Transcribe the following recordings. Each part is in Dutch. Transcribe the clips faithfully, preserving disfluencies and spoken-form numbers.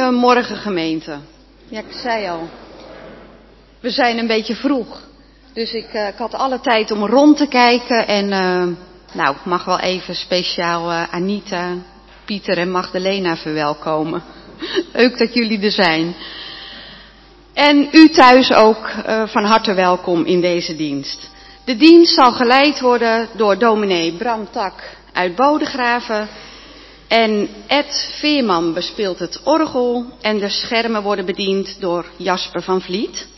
Goedemorgen gemeente. Ja, ik zei al, we zijn een beetje vroeg. Dus ik, uh, ik had alle tijd om rond te kijken en uh, nou, ik mag wel even speciaal uh, Anita, Pieter en Magdalena verwelkomen. Leuk dat jullie er zijn. En u thuis ook uh, van harte welkom in deze dienst. De dienst zal geleid worden door dominee Bram Tak uit Bodegraven. En Ed Veerman bespeelt het orgel en de schermen worden bediend door Jasper van Vliet.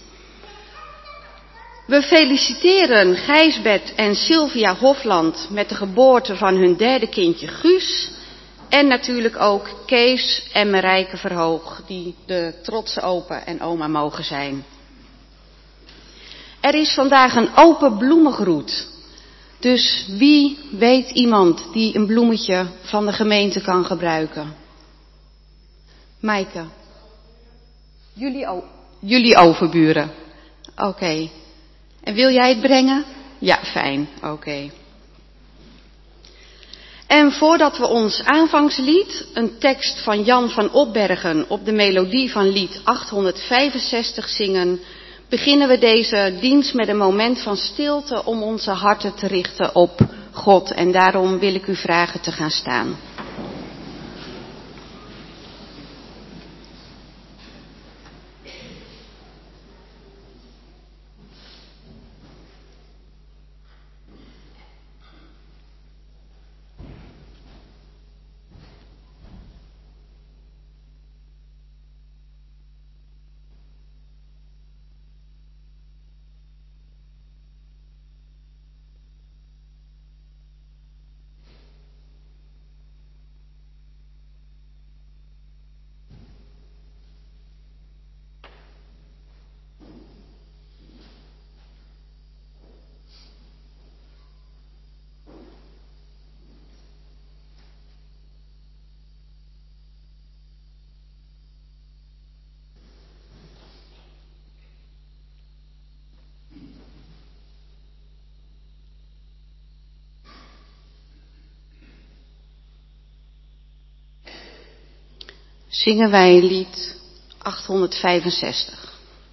We feliciteren Gijsbert en Sylvia Hofland met de geboorte van hun derde kindje Guus. En natuurlijk ook Kees en Marijke Verhoog, die de trotse opa en oma mogen zijn. Er is vandaag een open bloemengroet. Dus wie weet iemand die een bloemetje van de gemeente kan gebruiken? Maaike. Jullie, o- jullie overburen. Oké. Okay. En wil jij het brengen? Ja, fijn. Oké. Okay. En voordat we ons aanvangslied, een tekst van Jan van Opbergen op de melodie van lied achthonderdvijfenzestig zingen, beginnen we deze dienst met een moment van stilte om onze harten te richten op God. En daarom wil ik u vragen te gaan staan. Zingen wij lied achthonderdvijfenzestig.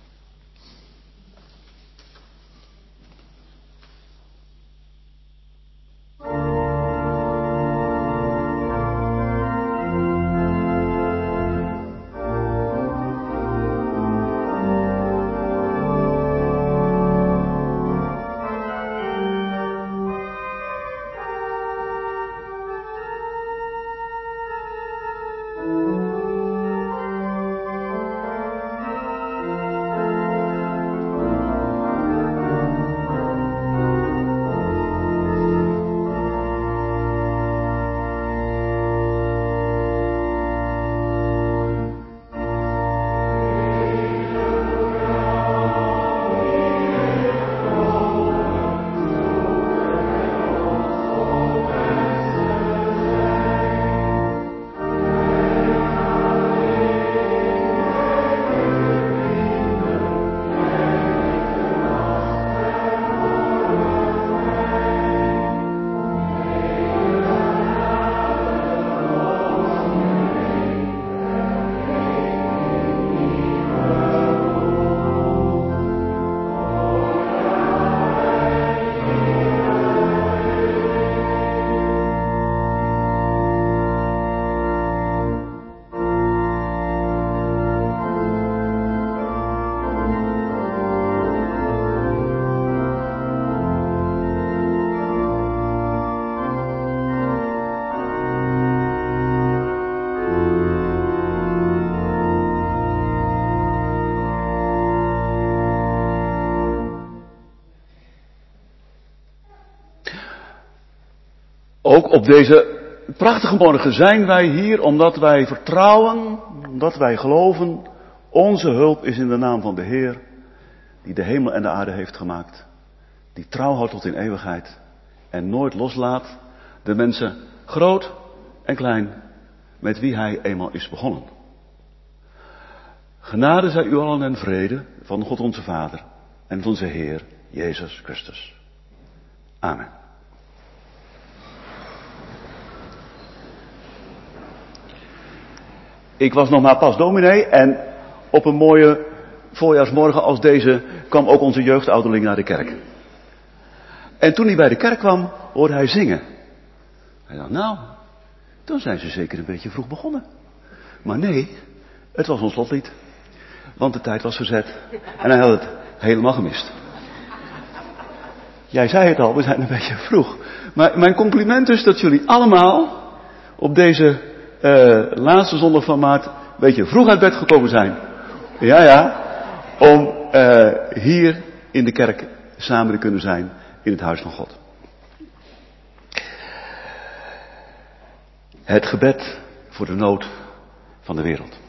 Ook op deze prachtige morgen zijn wij hier omdat wij vertrouwen, omdat wij geloven, onze hulp is in de naam van de Heer, die de hemel en de aarde heeft gemaakt, die trouw houdt tot in eeuwigheid en nooit loslaat de mensen, groot en klein, met wie hij eenmaal is begonnen. Genade zij u allen en vrede van God onze Vader en van onze Heer Jezus Christus. Amen. Ik was nog maar pas dominee en op een mooie voorjaarsmorgen als deze kwam ook onze jeugdouderling naar de kerk. En toen hij bij de kerk kwam, hoorde hij zingen. Hij dacht, nou, dan zijn ze zeker een beetje vroeg begonnen. Maar nee, het was ons slotlied. Want de tijd was verzet. En hij had het helemaal gemist. Jij zei het al, we zijn een beetje vroeg. Maar mijn compliment is dat jullie allemaal op deze uh, laatste zondag van maart een beetje vroeg uit bed gekomen zijn. Ja, ja. Om uh, hier in de kerk samen te kunnen zijn in het huis van God. Het gebed voor de nood van de wereld.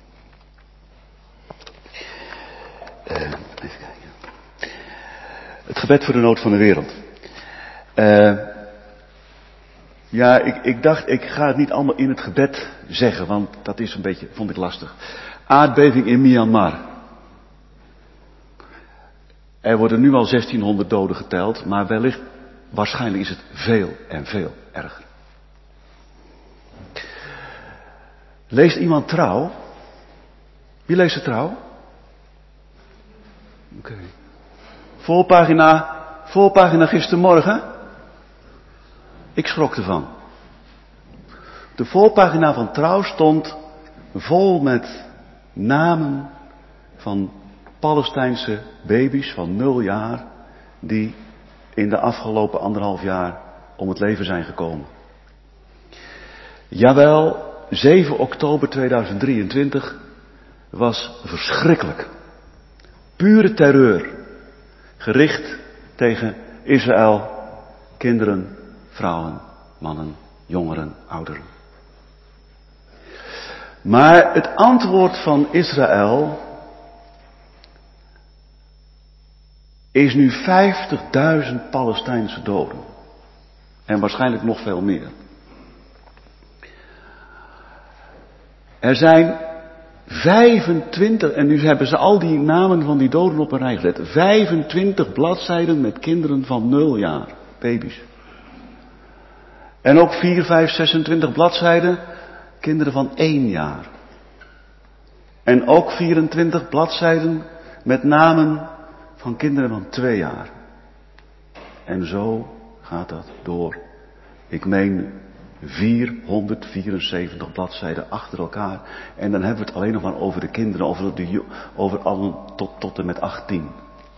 Uh, even kijken. Het gebed voor de nood van de wereld. Uh, ja, ik, ik dacht, ik ga het niet allemaal in het gebed zeggen, want dat is een beetje, vond ik lastig. Aardbeving in Myanmar. Er worden nu al zestienhonderd doden geteld, maar wellicht, waarschijnlijk is het veel en veel erger. Leest iemand Trouw? Wie leest de Trouw? Oké. Okay. Voorpagina, voorpagina gistermorgen. Ik schrok ervan. De voorpagina van Trouw stond vol met namen van Palestijnse baby's van nul jaar die in de afgelopen anderhalf jaar om het leven zijn gekomen. Jawel, zeven oktober tweeduizend drieëntwintig was verschrikkelijk. Pure terreur. Gericht tegen Israël, kinderen, vrouwen, mannen, jongeren, ouderen. Maar het antwoord van Israël is nu vijftigduizend Palestijnse doden. En waarschijnlijk nog veel meer. Er zijn vijfentwintig, en nu hebben ze al die namen van die doden op een rij gezet. vijfentwintig bladzijden met kinderen van nul jaar, baby's. En ook vier, vijf, zesentwintig bladzijden, kinderen van één jaar. En ook vierentwintig bladzijden met namen van kinderen van twee jaar. En zo gaat dat door. Ik meen vierhonderdvierenzeventig bladzijden achter elkaar. En dan hebben we het alleen nog maar over de kinderen, over, de, over allen tot, tot en met achttien.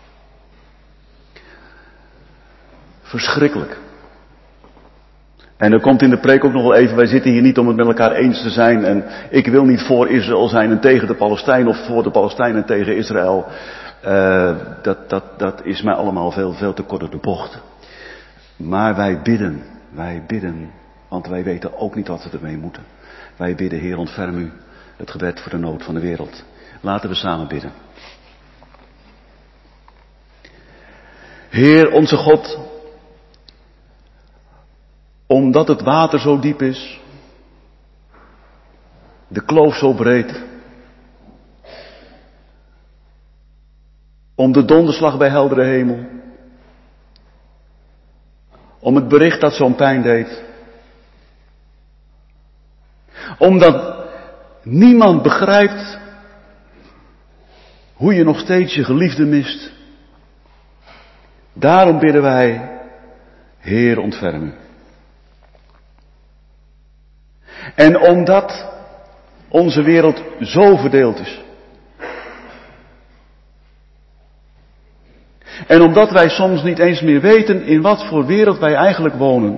Verschrikkelijk. En er komt in de preek ook nog wel even, wij zitten hier niet om het met elkaar eens te zijn. En ik wil niet voor Israël zijn en tegen de Palestijnen of voor de Palestijnen en tegen Israël. Uh, dat, dat, dat is mij allemaal veel, veel te kort door de bocht. Maar wij bidden, wij bidden, want wij weten ook niet wat we ermee moeten. Wij bidden, Heer, ontferm u het gebed voor de nood van de wereld. Laten we samen bidden. Heer, onze God, omdat het water zo diep is, de kloof zo breed, om de donderslag bij heldere hemel, om het bericht dat zo'n pijn deed, omdat niemand begrijpt hoe je nog steeds je geliefde mist. Daarom bidden wij, Heer, ontferm u. En omdat onze wereld zo verdeeld is. En omdat wij soms niet eens meer weten in wat voor wereld wij eigenlijk wonen.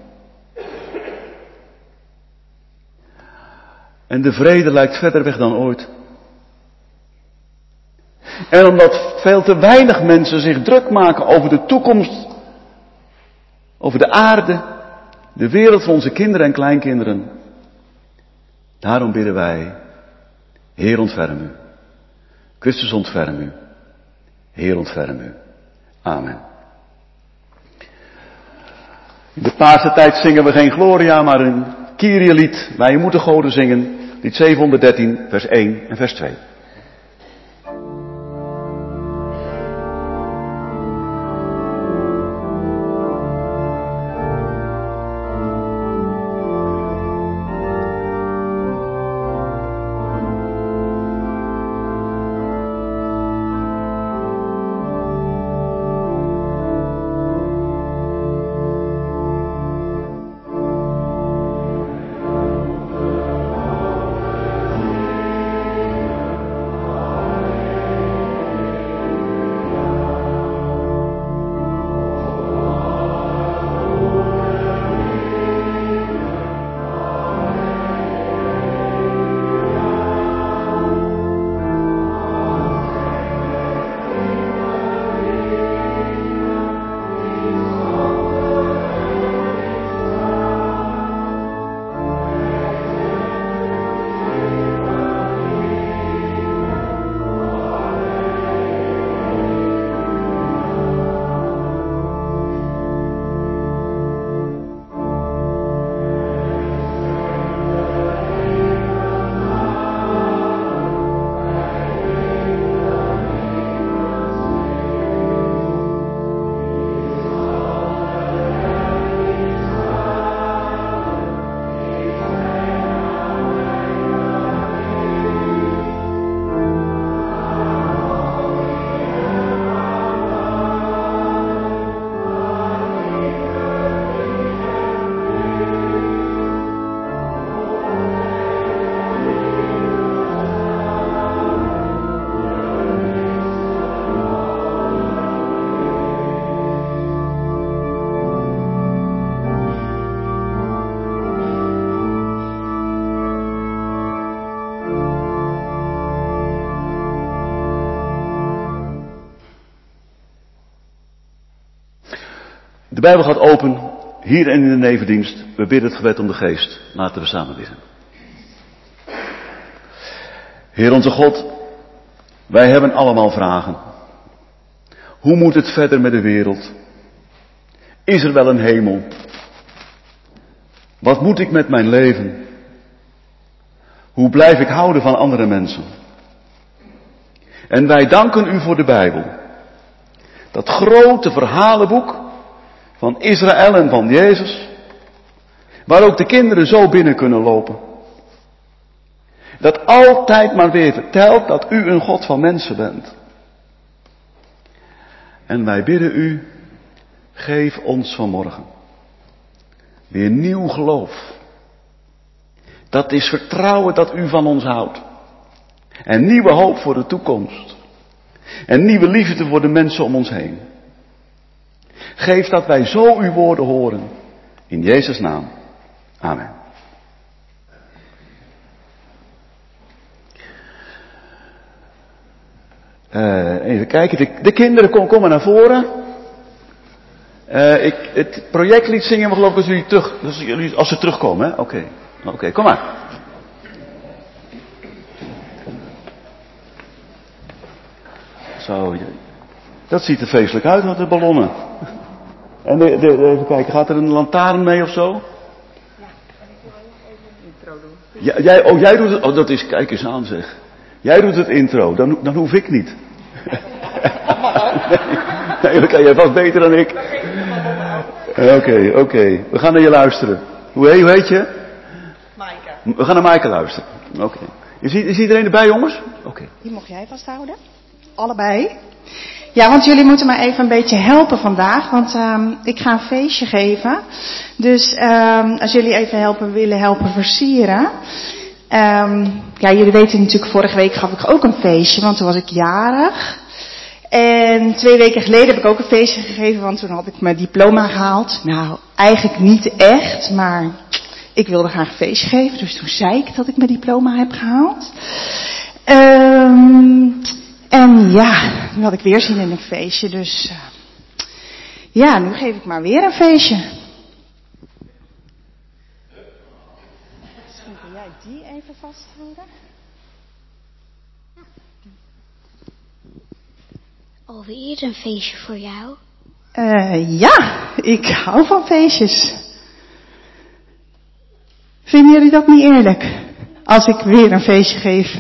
En de vrede lijkt verder weg dan ooit. En omdat veel te weinig mensen zich druk maken over de toekomst, over de aarde, de wereld van onze kinderen en kleinkinderen. Daarom bidden wij, Heer, ontferm u. Christus, ontferm u. Heer, ontferm u. Amen. In de Paarse tijd zingen we geen Gloria, maar een Kyrie-lied. Wij moeten goden zingen. Lied zevenhonderddertien, vers één en vers twee. Bijbel gaat open, hier en in de nevendienst. We bidden het gebed om de geest. Laten we samen bidden. Heer onze God, wij hebben allemaal vragen. Hoe moet het verder met de wereld? Is er wel een hemel? Wat moet ik met mijn leven? Hoe blijf ik houden van andere mensen? En wij danken u voor de Bijbel. Dat grote verhalenboek van Israël en van Jezus. Waar ook de kinderen zo binnen kunnen lopen. Dat altijd maar weer vertelt dat u een God van mensen bent. En wij bidden u, geef ons vanmorgen weer nieuw geloof. Dat is vertrouwen dat u van ons houdt. En nieuwe hoop voor de toekomst. En nieuwe liefde voor de mensen om ons heen. Geef dat wij zo uw woorden horen. In Jezus' naam. Amen. Uh, even kijken, de, de kinderen kom, komen naar voren. Uh, ik, het projectlied zingen we geloof ik als jullie terug, als, jullie, als ze terugkomen, hè? Oké, okay. Oké, okay, kom maar. Zo, dat ziet er feestelijk uit met de ballonnen. En de, de, de, even kijken, gaat er een lantaarn mee of zo? Ja, en ik wil ook nog even een intro doen. Ja, jij, oh, jij doet het, oh dat is, kijk eens aan zeg. Jij doet het intro, dan, dan hoef ik niet. nee, nee, dan kan jij vast beter dan ik. Oké, oké. Okay, okay. We gaan naar je luisteren. Hoe heet, hoe heet je? Maaike. We gaan naar Maaike luisteren. Oké. Okay. Is, is iedereen erbij, jongens? Oké. Okay. Die mocht jij vasthouden. Allebei. Ja, want jullie moeten me even een beetje helpen vandaag. Want um, ik ga een feestje geven. Dus um, als jullie even helpen willen helpen versieren. Um, ja, jullie weten natuurlijk, vorige week gaf ik ook een feestje, want toen was ik jarig. En twee weken geleden heb ik ook een feestje gegeven, want toen had ik mijn diploma gehaald. Nou, eigenlijk niet echt, maar ik wilde graag een feestje geven, dus toen zei ik dat ik mijn diploma heb gehaald. Um, en ja, nu had ik weer zin in een feestje, dus uh, ja, nu geef ik maar weer een feestje. Kun jij die even vasthouden? Alweer een feestje voor jou? Uh, ja, ik hou van feestjes. Vinden jullie dat niet eerlijk? Als ik weer een feestje geef.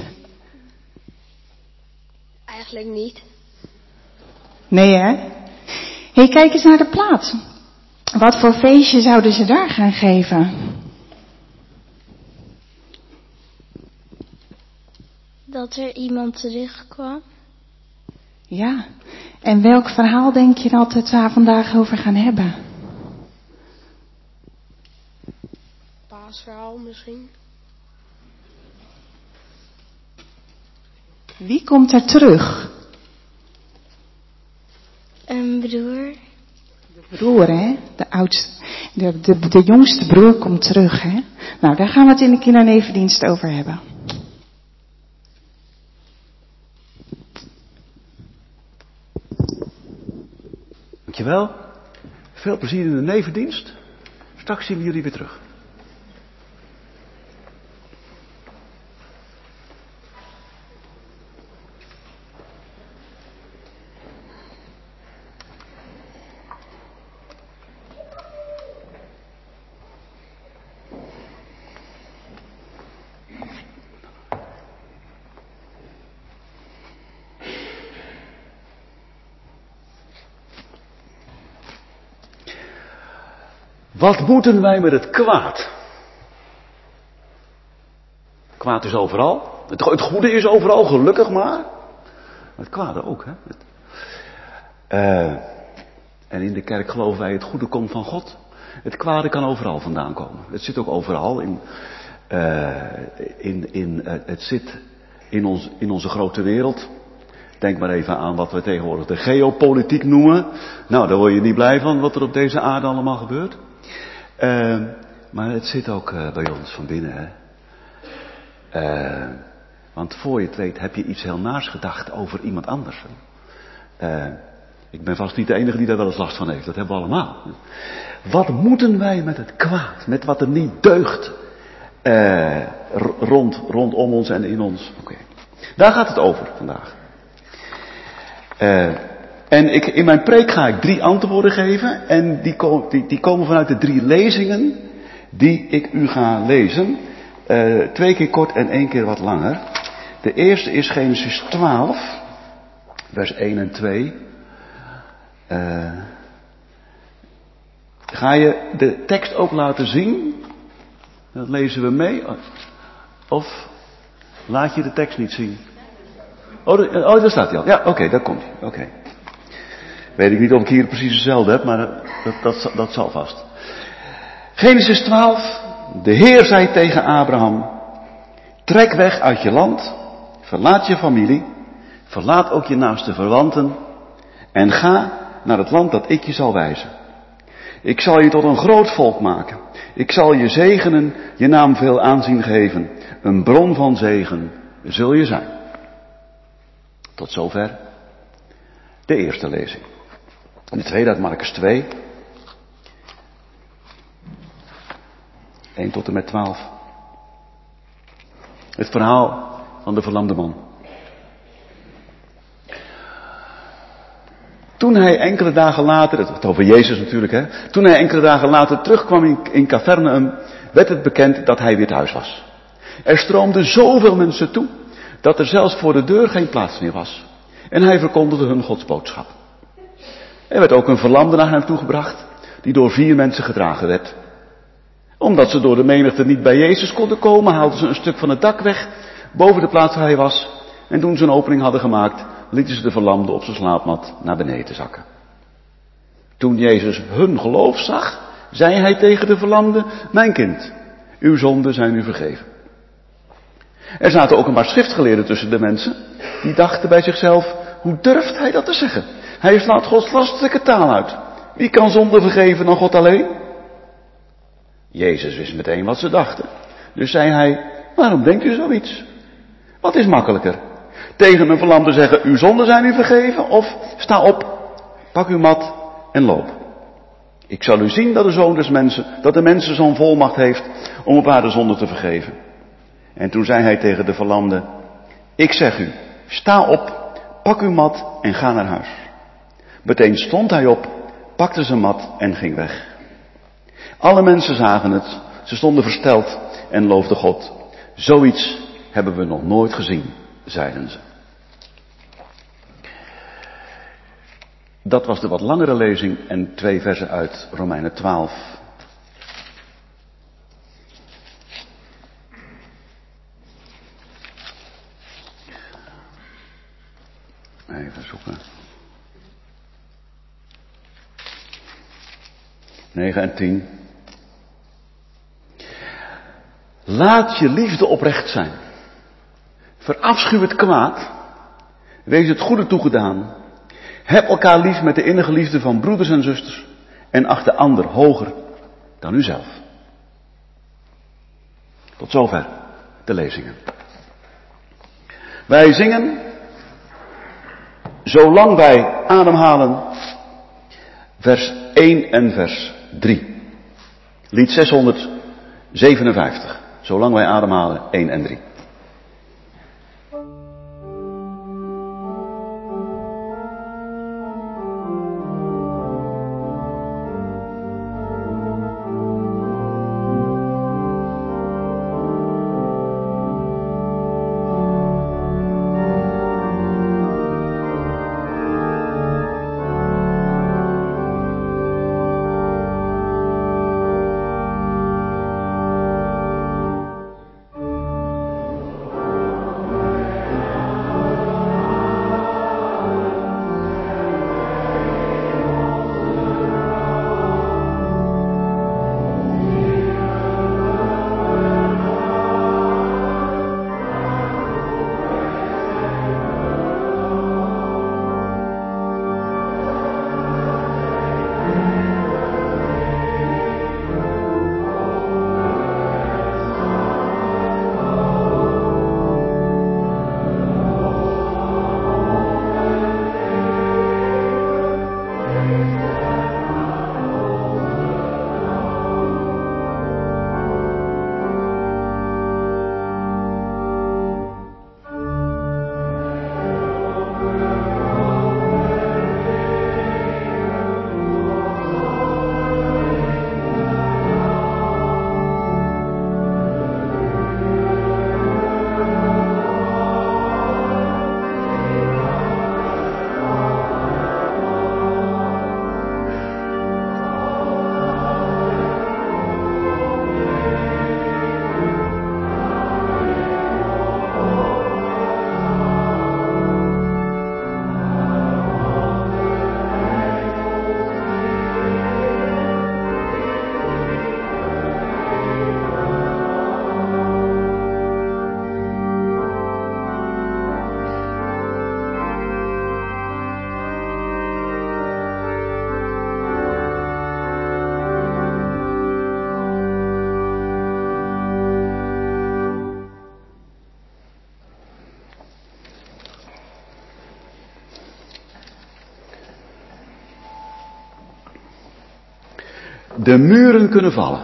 Eigenlijk niet. Nee hè? Hé, kijk eens naar de plaat. Wat voor feestje zouden ze daar gaan geven? Dat er iemand terugkwam. Ja, en welk verhaal denk je dat we het daar vandaag over gaan hebben? Paasverhaal misschien. Wie komt er terug? Een broer. De broer, hè? De oudste, de, de, de jongste broer komt terug, hè? Nou, daar gaan we het in de kindernevendienst over hebben. Dankjewel. Veel plezier in de nevendienst. Straks zien we jullie weer terug. Wat moeten wij met het kwaad? Kwaad is overal. Het, het goede is overal, gelukkig maar. Maar het kwade ook, hè. Het, uh, en in de kerk geloven wij het goede komt van God. Het kwade kan overal vandaan komen. Het zit ook overal in. Uh, in, in uh, het zit in, ons, in onze grote wereld. Denk maar even aan wat we tegenwoordig de geopolitiek noemen. Nou, daar word je niet blij van wat er op deze aarde allemaal gebeurt. Uh, maar het zit ook uh, bij ons van binnen. Hè? Uh, want voor je het weet heb je iets heel naars gedacht over iemand anders. Uh, Ik ben vast niet de enige die daar wel eens last van heeft. Dat hebben we allemaal. Wat moeten wij met het kwaad? Met wat er niet deugt? Eh, rond, rondom ons en in ons. Oké. Okay. Daar gaat het over vandaag. Uh, en ik, in mijn preek ga ik drie antwoorden geven. En die, ko- die, die komen vanuit de drie lezingen die ik u ga lezen. Uh, twee keer kort en één keer wat langer. De eerste is Genesis twaalf, vers één en twee. Uh, ga je de tekst ook laten zien? Dat lezen we mee. Of laat je de tekst niet zien? Oh, de, oh daar staat hij al. Ja, oké, okay, daar komt hij. Oké. Okay. Weet ik niet of ik hier precies hetzelfde heb, maar dat, dat, dat zal vast. Genesis twaalf. De Heer zei tegen Abraham: trek weg uit je land, verlaat je familie, verlaat ook je naaste verwanten en ga naar het land dat ik je zal wijzen. Ik zal je tot een groot volk maken. Ik zal je zegenen, je naam veel aanzien geven. Een bron van zegen zul je zijn. Tot zover de eerste lezing. En de tweede uit Markus twee. één tot en met twaalf. Het verhaal van de verlamde man. Toen hij enkele dagen later, het gaat over Jezus natuurlijk hè. Toen hij enkele dagen later terugkwam in, in Capernaum, werd het bekend dat hij weer thuis was. Er stroomden zoveel mensen toe, dat er zelfs voor de deur geen plaats meer was. En hij verkondigde hun Gods boodschap. Er werd ook een verlamde naar hem toegebracht, die door vier mensen gedragen werd. Omdat ze door de menigte niet bij Jezus konden komen, haalden ze een stuk van het dak weg, boven de plaats waar hij was. En toen ze een opening hadden gemaakt, lieten ze de verlamde op zijn slaapmat naar beneden zakken. Toen Jezus hun geloof zag, zei hij tegen de verlamde: mijn kind, uw zonden zijn u vergeven. Er zaten ook een paar schriftgeleerden tussen de mensen, die dachten bij zichzelf: hoe durft hij dat te zeggen? Hij slaat Gods lastelijke taal uit. Wie kan zonde vergeven dan God alleen? Jezus wist meteen wat ze dachten. Dus zei hij: waarom denkt u zoiets? Wat is makkelijker? Tegen een verlamde zeggen: uw zonden zijn u vergeven? Of sta op, pak uw mat en loop. Ik zal u zien dat de zoon des mensen, dat de mensen zo'n volmacht heeft om op haar de zonde te vergeven. En toen zei hij tegen de verlamde: ik zeg u, sta op, pak uw mat en ga naar huis. Meteen stond hij op, pakte zijn mat en ging weg. Alle mensen zagen het, ze stonden versteld en loofden God. Zoiets hebben we nog nooit gezien, zeiden ze. Dat was de wat langere lezing en twee versen uit Romeinen twaalf. Even zoeken. negen en tien. Laat je liefde oprecht zijn. Verafschuw het kwaad. Wees het goede toegedaan. Heb elkaar lief met de innige liefde van broeders en zusters. En acht de ander hoger dan uzelf. Tot zover de lezingen. Wij zingen, zolang wij ademhalen, vers één en vers drie. Lied zeshonderdzevenenvijftig. Zolang wij ademhalen, één en drie. de muren kunnen vallen.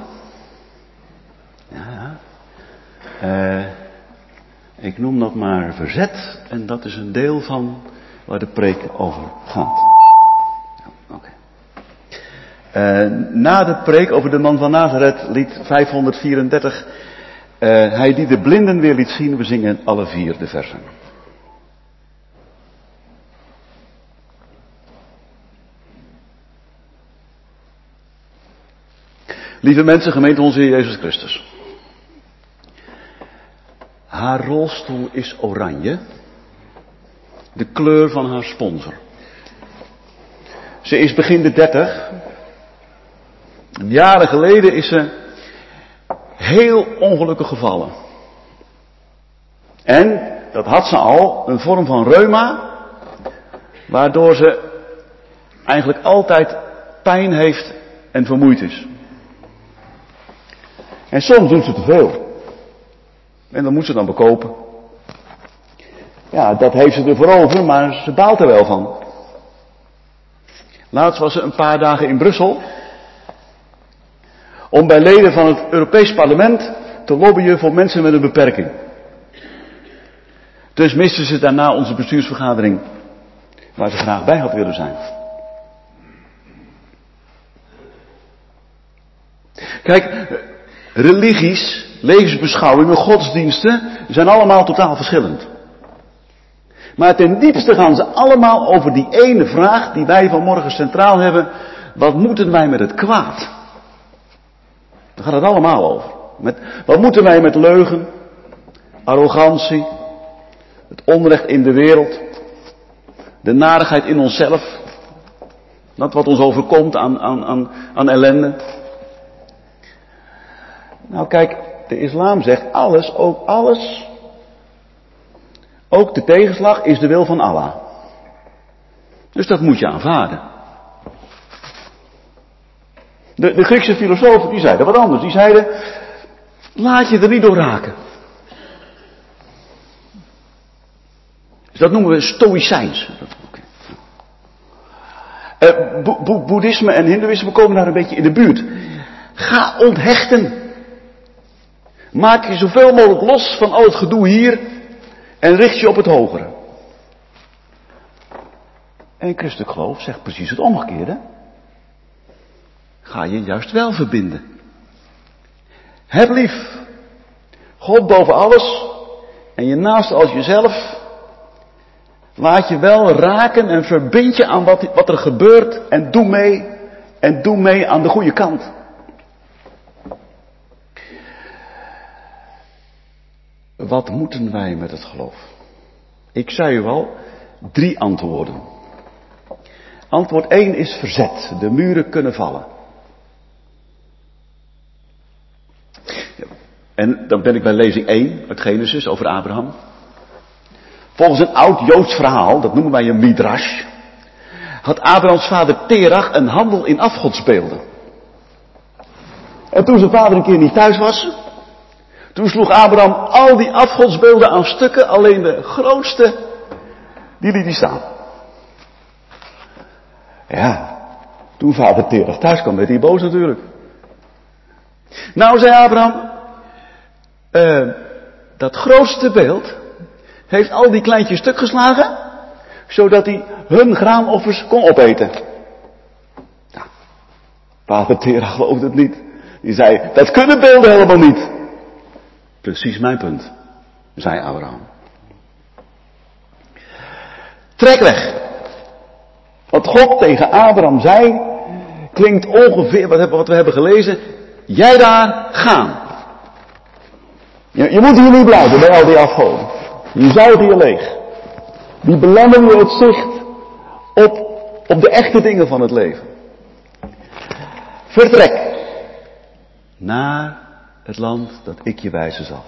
Ja, uh, ik noem dat maar verzet en dat is een deel van waar de preek over gaat. Ja, okay. uh, na de preek over de man van Nazareth, lied vijfhonderdvierendertig, uh, hij die de blinden weer liet zien, we zingen alle vier de versen. Lieve mensen, gemeente onze Heer Jezus Christus. Haar rolstoel is oranje. De kleur van haar sponsor. Ze is begin de dertig. Jaren geleden is ze heel ongelukkig gevallen. En, dat had ze al, een vorm van reuma. Waardoor ze eigenlijk altijd pijn heeft en vermoeid is. En soms doet ze te veel. En dan moet ze dan bekopen. Ja, dat heeft ze ervoor over, maar ze baalt er wel van. Laatst was ze een paar dagen in Brussel. Om bij leden van het Europees Parlement te lobbyen voor mensen met een beperking. Dus miste ze daarna onze bestuursvergadering. Waar ze graag bij had willen zijn. Kijk, religies, levensbeschouwingen, godsdiensten zijn allemaal totaal verschillend. Maar ten diepste gaan ze allemaal over die ene vraag die wij vanmorgen centraal hebben. Wat moeten wij met het kwaad? Daar gaat het allemaal over. Met, wat moeten wij met leugen, arrogantie, het onrecht in de wereld, de narigheid in onszelf, dat wat ons overkomt aan, aan, aan, aan ellende. Nou kijk, de islam zegt alles, ook alles, ook de tegenslag is de wil van Allah. Dus dat moet je aanvaarden. De, de Griekse filosofen die zeiden wat anders. Die zeiden, laat je er niet door raken. Dus dat noemen we stoïcijns. Uh, bo- bo- boeddhisme en hindoeïsme komen daar een beetje in de buurt. Ga onthechten. Maak je zoveel mogelijk los van al het gedoe hier en richt je op het hogere. En christelijk geloof zegt precies het omgekeerde. Ga je juist wel verbinden. Heb lief God boven alles en je naaste als jezelf. Laat je wel raken en verbind je aan wat, wat er gebeurt en doe mee. En doe mee aan de goede kant. Wat moeten wij met het geloof? Ik zei u al, drie antwoorden. Antwoord één is verzet. De muren kunnen vallen. En dan ben ik bij lezing één uit Genesis over Abraham. Volgens een oud Joods verhaal, dat noemen wij een midrash, had Abrahams vader Terach een handel in afgodsbeelden. En toen zijn vader een keer niet thuis was, toen sloeg Abraham al die afgodsbeelden aan stukken, alleen de grootste, die liet hij staan. Ja, toen vader Terach thuis kwam, werd hij boos natuurlijk. Nou, zei Abraham, uh, dat grootste beeld heeft al die kleintjes stuk geslagen, zodat hij hun graanoffers kon opeten. Nou, vader Terach geloofde het niet. Die zei, dat kunnen beelden helemaal niet. Precies mijn punt, zei Abraham. Trek weg. Wat God tegen Abraham zei, klinkt ongeveer wat, wat we hebben gelezen. Jij daar, gaan. Je, je moet hier niet blijven bij al die afgoden. Je zuigt hier leeg. Die belemmeren je het zicht op, op de echte dingen van het leven. Vertrek. Naar het land dat ik je wijzen zal.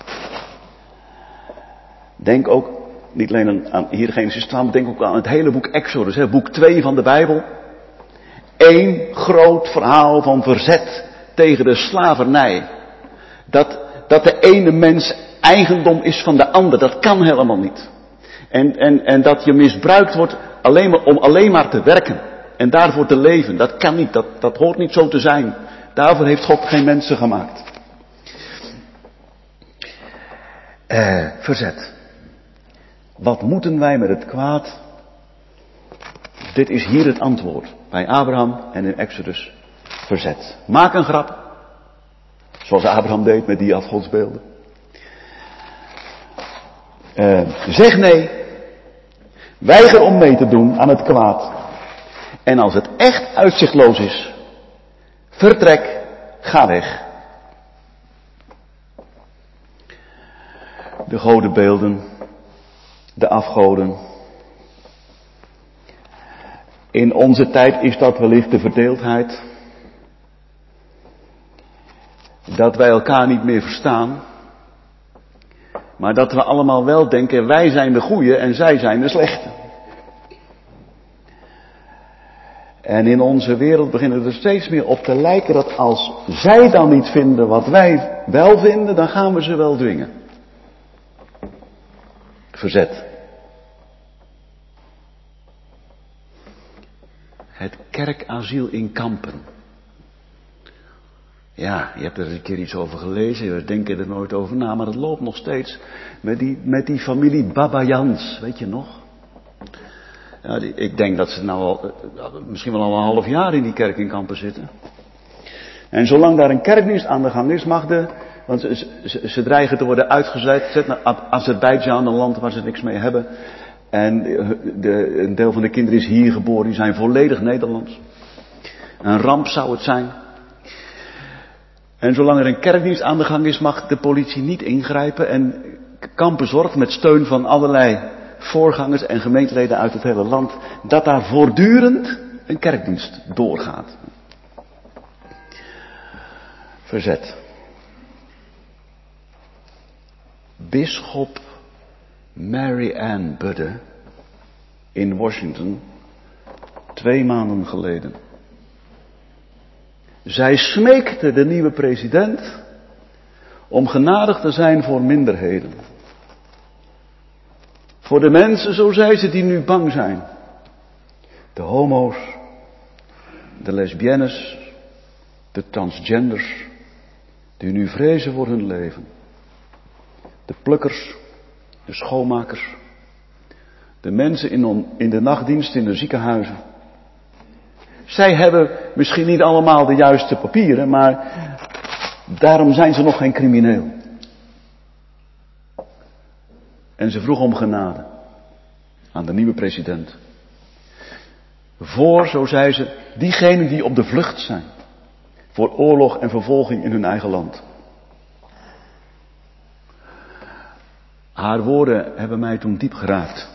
Denk ook niet alleen aan, aan hier Genesis twaalf, maar denk ook aan het hele boek Exodus, hè, boek twee van de Bijbel. Eén groot verhaal van verzet tegen de slavernij. Dat, dat de ene mens eigendom is van de ander, dat kan helemaal niet. En, en, en dat je misbruikt wordt alleen maar, om alleen maar te werken. en daarvoor te leven. Dat kan niet, dat, dat hoort niet zo te zijn. Daarvoor heeft God geen mensen gemaakt. Eh, verzet. Wat moeten wij met het kwaad? Dit is hier het antwoord. Bij Abraham en in Exodus. Verzet. Maak een grap. Zoals Abraham deed met die afgodsbeelden. Uh, zeg nee. Weiger om mee te doen aan het kwaad. En als het echt uitzichtloos is. Vertrek. Ga weg. De godenbeelden. De afgoden. In onze tijd is dat wellicht de verdeeldheid. Dat wij elkaar niet meer verstaan. Maar dat we allemaal wel denken, wij zijn de goeie en zij zijn de slechte. En in onze wereld beginnen er steeds meer op te lijken dat als zij dan niet vinden wat wij wel vinden, dan gaan we ze wel dwingen. Verzet. Het kerkasiel in Kampen. Ja, je hebt er een keer iets over gelezen, we denken er nooit over na, maar het loopt nog steeds met die, met die familie Babayans, weet je nog? Ja, die, ik denk dat ze nou al, misschien wel al een half jaar in die kerk in Kampen zitten. En zolang daar een kerkdienst aan de gang is, mag de, want ze, ze, ze dreigen te worden uitgezet naar Azerbeidzjan, een land waar ze niks mee hebben. En de, een deel van de kinderen is hier geboren, die zijn volledig Nederlands. Een ramp zou het zijn. En zolang er een kerkdienst aan de gang is, mag de politie niet ingrijpen. En Kampen zorgt met steun van allerlei voorgangers en gemeenteleden uit het hele land, dat daar voortdurend een kerkdienst doorgaat. Verzet. Bisschop Mary Ann Budde in Washington, twee maanden geleden. Zij smeekte de nieuwe president om genadig te zijn voor minderheden. Voor de mensen, zo zei ze, die nu bang zijn. De homo's, de lesbiennes, de transgenders, die nu vrezen voor hun leven. De plukkers, de schoonmakers, de mensen in, on, in de nachtdienst in de ziekenhuizen. Zij hebben misschien niet allemaal de juiste papieren, maar daarom zijn ze nog geen crimineel. En ze vroeg om genade aan de nieuwe president. Voor, zo zei ze, diegenen die op de vlucht zijn. Voor oorlog en vervolging in hun eigen land. Haar woorden hebben mij toen diep geraakt.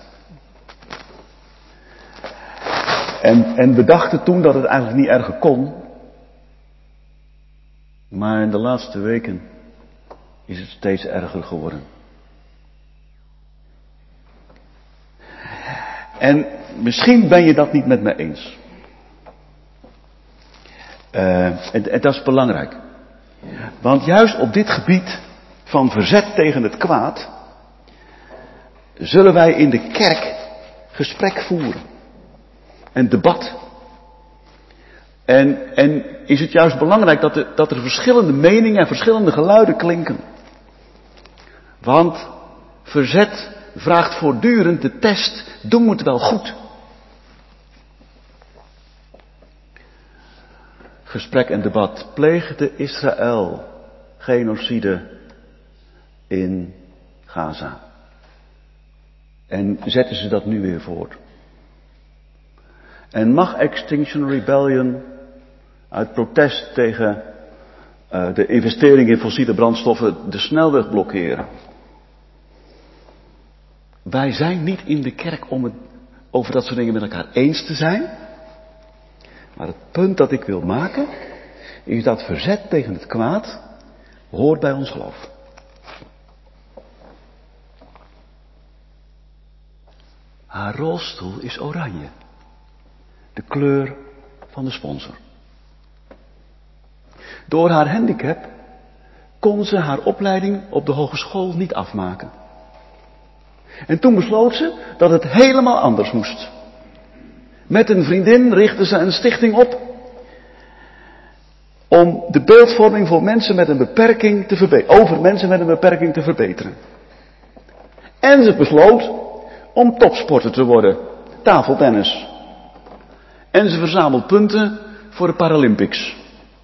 En, en we dachten toen dat het eigenlijk niet erger kon. Maar in de laatste weken is het steeds erger geworden. En misschien ben je dat niet met me eens. Uh, en, en dat is belangrijk. Want juist op dit gebied van verzet tegen het kwaad zullen wij in de kerk gesprek voeren. En debat. En, en is het juist belangrijk dat er, dat er verschillende meningen en verschillende geluiden klinken. Want verzet vraagt voortdurend de test, doen we het wel goed? Gesprek en debat. Pleegde Israël genocide in Gaza? En zetten ze dat nu weer voort? En mag Extinction Rebellion uit protest tegen uh, de investering in fossiele brandstoffen de snelweg blokkeren? Wij zijn niet in de kerk om het over dat soort dingen met elkaar eens te zijn. Maar het punt dat ik wil maken, is dat verzet tegen het kwaad hoort bij ons geloof. Haar rolstoel is oranje. De kleur van de sponsor. Door haar handicap kon ze haar opleiding op de hogeschool niet afmaken. En toen besloot ze dat het helemaal anders moest. Met een vriendin richtte ze een stichting op om de beeldvorming voor mensen met een beperking te verbeteren, over mensen met een beperking te verbeteren. En ze besloot om topsporter te worden, tafeltennis. En ze verzamelt punten voor de Paralympics.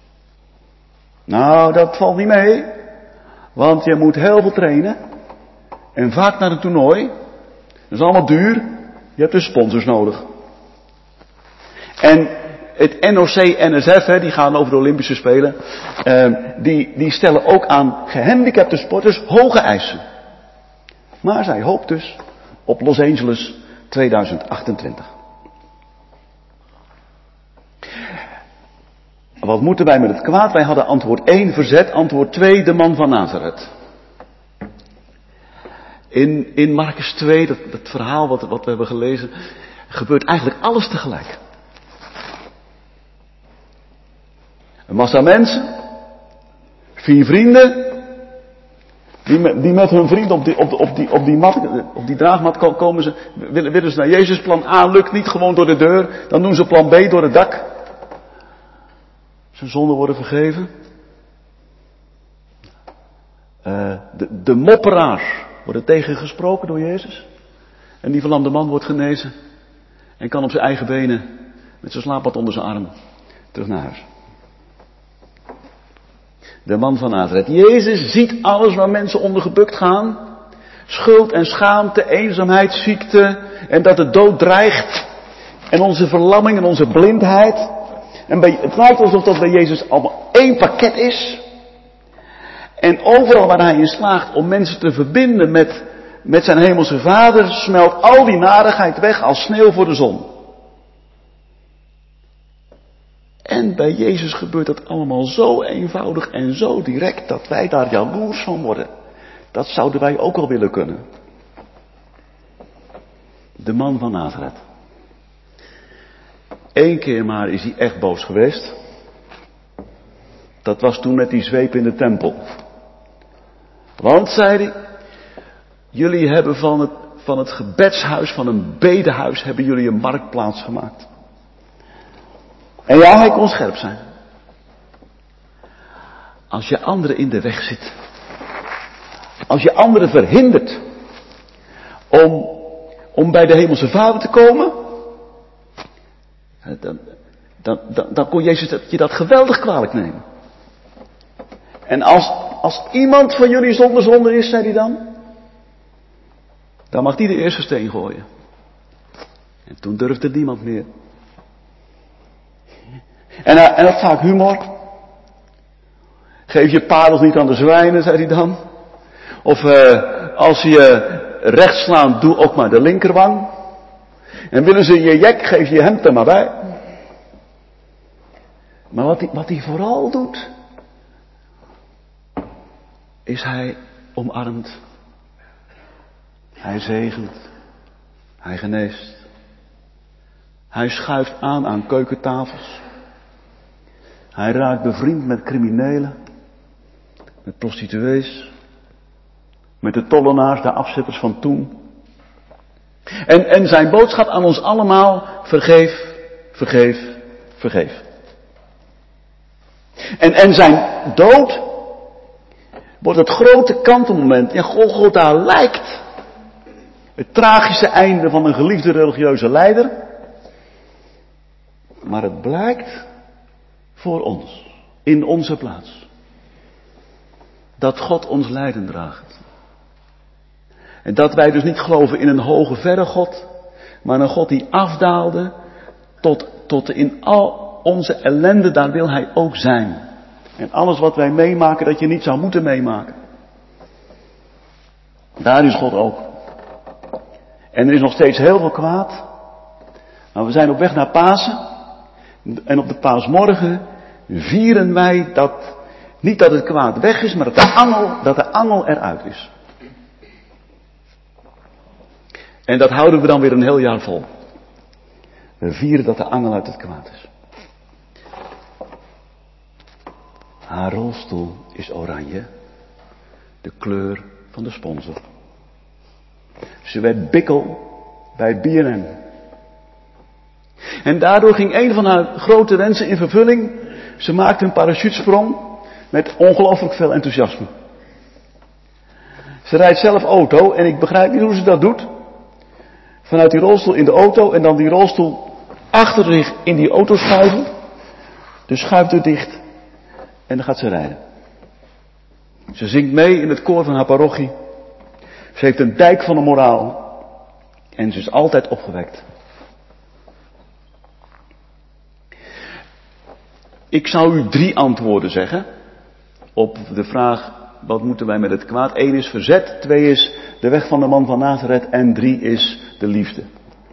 Nou, dat valt niet mee, want je moet heel veel trainen en vaak naar een toernooi. Dat is allemaal duur, je hebt dus sponsors nodig. En het N O C N S F, hè, die gaan over de Olympische Spelen, eh, die, die stellen ook aan gehandicapte sporters hoge eisen. Maar zij hoopt dus op Los Angeles tweeduizend achtentwintig. Wat moeten wij met het kwaad? Wij hadden antwoord één verzet, antwoord twee de man van Nazareth. In, in Marcus twee, dat, dat verhaal wat, wat we hebben gelezen, gebeurt eigenlijk alles tegelijk. Een massa mensen, vier vrienden, die met, die met hun vrienden op die, op, op, die, op, die mat, op die draagmat komen ze, willen, willen ze naar Jezus. Plan A lukt niet gewoon door de deur, dan doen ze plan B door het dak. Zijn zonden worden vergeven. Uh, de, de mopperaars worden tegengesproken door Jezus. En die verlamde man wordt genezen. En kan op zijn eigen benen, met zijn slaapbad onder zijn arm, terug naar huis. De man van Nazareth. Jezus ziet alles waar mensen onder gebukt gaan. Schuld en schaamte, eenzaamheid, ziekte. En dat de dood dreigt. En onze verlamming en onze blindheid. En bij, het lijkt alsof dat bij Jezus allemaal één pakket is. En overal waar hij in slaagt om mensen te verbinden met, met zijn hemelse Vader, smelt al die narigheid weg als sneeuw voor de zon. En bij Jezus gebeurt dat allemaal zo eenvoudig en zo direct dat wij daar jaloers van worden. Dat zouden wij ook al willen kunnen. De man van Nazareth. Eén keer maar is hij echt boos geweest. Dat was toen met die zweep in de tempel. Want, zei hij, jullie hebben van het, van het gebedshuis, van een bedehuis, hebben jullie een marktplaats gemaakt. En ja, hij kon scherp zijn. Als je anderen in de weg zit. Als je anderen verhindert om, om bij de hemelse Vader te komen. Dan, dan, dan, dan kon Jezus dat, je dat geweldig kwalijk nemen. En als, als iemand van jullie zonder zonde is, zei hij dan. Dan mag die de eerste steen gooien. En toen durfde niemand meer. En, uh, en dat vaak humor. Geef je parels niet aan de zwijnen, zei hij dan. Of uh, als ze je rechts slaan, doe ook maar de linkerwang. En willen ze je jek, geef je hemd er maar bij. Maar wat hij, wat hij vooral doet, is hij omarmt. Hij zegent. Hij geneest. Hij schuift aan aan keukentafels. Hij raakt bevriend met criminelen. Met prostituees. Met de tollenaars, de afzetters van toen. En, en zijn boodschap aan ons allemaal, vergeef, vergeef, vergeef. En, en zijn dood wordt het grote kantelmoment. Ja, Golgotha lijkt het tragische einde van een geliefde religieuze leider. Maar het blijkt voor ons, in onze plaats, dat God ons lijden draagt. En dat wij dus niet geloven in een hoge verre God, maar een God die afdaalde tot, tot in al onze ellende, daar wil hij ook zijn. En alles wat wij meemaken, dat je niet zou moeten meemaken. Daar is God ook. En er is nog steeds heel veel kwaad. Maar we zijn op weg naar Pasen. En op de paasmorgen vieren wij dat, niet dat het kwaad weg is, maar dat de angel, dat de angel eruit is. En dat houden we dan weer een heel jaar vol. We vieren dat de angel uit het kwaad is. Haar rolstoel is oranje. De kleur van de sponsor. Ze werd bikkel bij B en M. En daardoor ging een van haar grote wensen in vervulling. Ze maakte een parachutesprong met ongelooflijk veel enthousiasme. Ze rijdt zelf auto en ik begrijp niet hoe ze dat doet. Vanuit die rolstoel in de auto en dan die rolstoel achter zich in die auto schuiven. De schuifdeur dicht en dan gaat ze rijden. Ze zingt mee in het koor van haar parochie. Ze heeft een dijk van de moraal. En ze is altijd opgewekt. Ik zou u drie antwoorden zeggen op de vraag, wat moeten wij met het kwaad? Eén is verzet, twee is de weg van de man van Nazareth en drie is de liefde.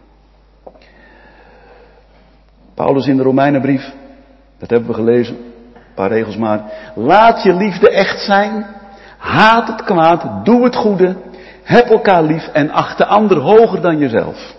Paulus in de Romeinenbrief, dat hebben we gelezen, een paar regels maar. Laat je liefde echt zijn, haat het kwaad, doe het goede, heb elkaar lief en acht de ander hoger dan jezelf.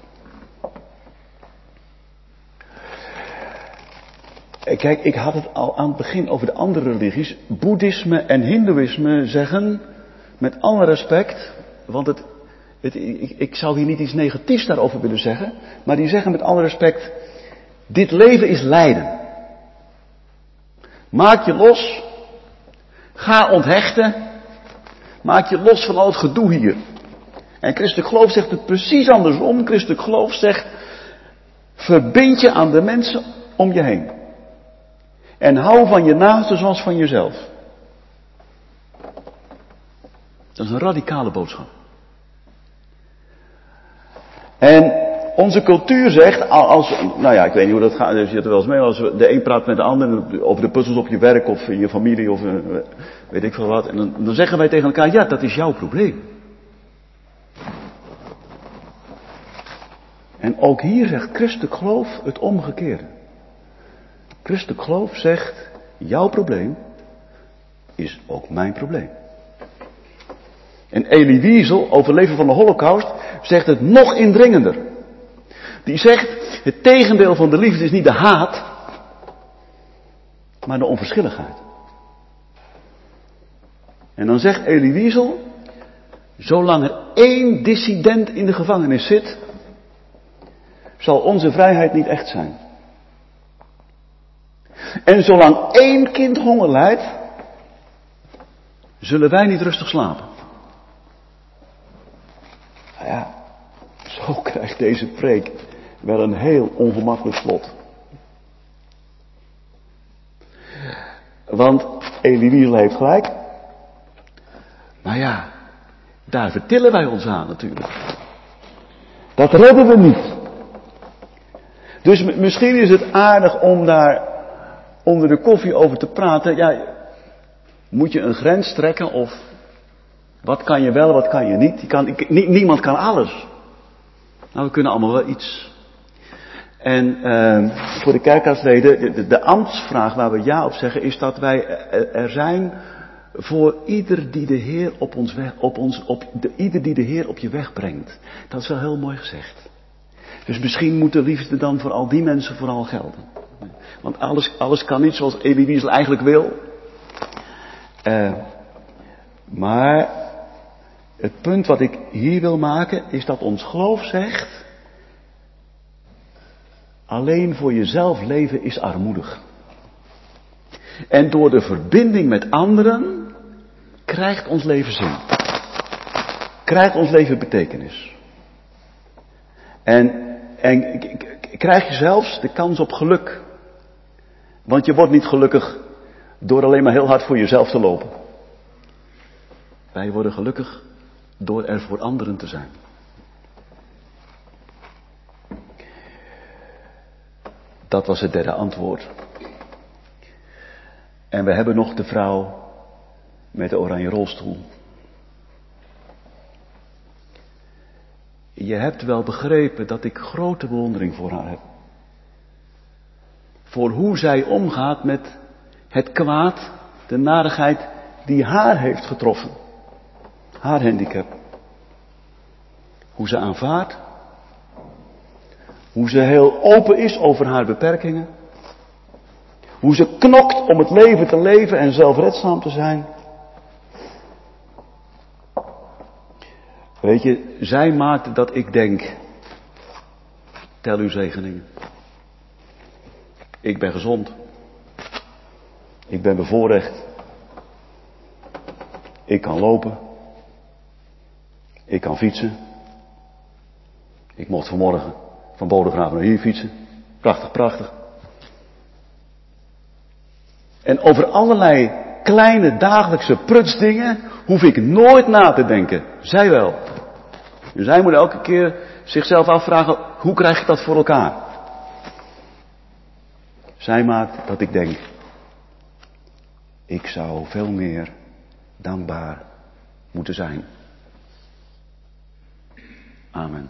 Kijk, ik had het al aan het begin over de andere religies. Boeddhisme en Hindoeïsme zeggen, met alle respect, want het, het, ik, ik zou hier niet iets negatiefs daarover willen zeggen, maar die zeggen met alle respect, dit leven is lijden. Maak je los, ga onthechten, maak je los van al het gedoe hier. En christelijk geloof zegt het precies andersom. Christelijk geloof zegt, verbind je aan de mensen om je heen. En hou van je naaste zoals van jezelf. Dat is een radicale boodschap. En onze cultuur zegt, als, nou ja, ik weet niet hoe dat gaat, je zit er wel eens mee, als de een praat met de ander over de puzzels op je werk of in je familie of weet ik veel wat. En dan, dan zeggen wij tegen elkaar, ja, dat is jouw probleem. En ook hier zegt christelijk geloof het omgekeerde. Christelijk geloof zegt, jouw probleem is ook mijn probleem. En Elie Wiesel, overlever van de Holocaust, zegt het nog indringender. Die zegt, het tegendeel van de liefde is niet de haat, maar de onverschilligheid. En dan zegt Elie Wiesel, zolang er één dissident in de gevangenis zit, zal onze vrijheid niet echt zijn. En zolang één kind honger lijdt, zullen wij niet rustig slapen. Nou ja, zo krijgt deze preek wel een heel ongemakkelijk slot. Want Elie Wiesel heeft gelijk. Maar ja, daar vertillen wij ons aan natuurlijk. Dat redden we niet. Dus m- misschien is het aardig om daar onder de koffie over te praten. Ja, moet je een grens trekken of wat kan je wel, wat kan je niet? Je kan, ik, nie, niemand kan alles. Nou, we kunnen allemaal wel iets. En uh, voor de kerkraadsleden, de, de, de ambtsvraag waar we ja op zeggen, is dat wij er zijn voor ieder die de Heer op ons weg, op ons, op de, ieder die de Heer op je weg brengt. Dat is wel heel mooi gezegd. Dus misschien moet de liefde dan voor al die mensen vooral gelden. Want alles, alles kan niet zoals Elie Wiesel eigenlijk wil. Uh, maar het punt wat ik hier wil maken is dat ons geloof zegt, alleen voor jezelf leven is armoedig. En door de verbinding met anderen krijgt ons leven zin. Krijgt ons leven betekenis. En, en krijg je zelfs de kans op geluk. Want je wordt niet gelukkig door alleen maar heel hard voor jezelf te lopen. Wij worden gelukkig door er voor anderen te zijn. Dat was het derde antwoord. En we hebben nog de vrouw met de oranje rolstoel. Je hebt wel begrepen dat ik grote bewondering voor haar heb. Voor hoe zij omgaat met het kwaad, de narigheid die haar heeft getroffen. Haar handicap. Hoe ze aanvaardt. Hoe ze heel open is over haar beperkingen. Hoe ze knokt om het leven te leven en zelfredzaam te zijn. Weet je, zij maakte dat ik denk, tel uw zegeningen. Ik ben gezond. Ik ben bevoorrecht. Ik kan lopen. Ik kan fietsen. Ik mocht vanmorgen van Bodegraven naar hier fietsen. Prachtig, prachtig. En over allerlei kleine dagelijkse prutsdingen hoef ik nooit na te denken. Zij wel. Dus hij moet elke keer zichzelf afvragen, hoe krijg ik dat voor elkaar? Zij maakt dat ik denk, ik zou veel meer dankbaar moeten zijn. Amen.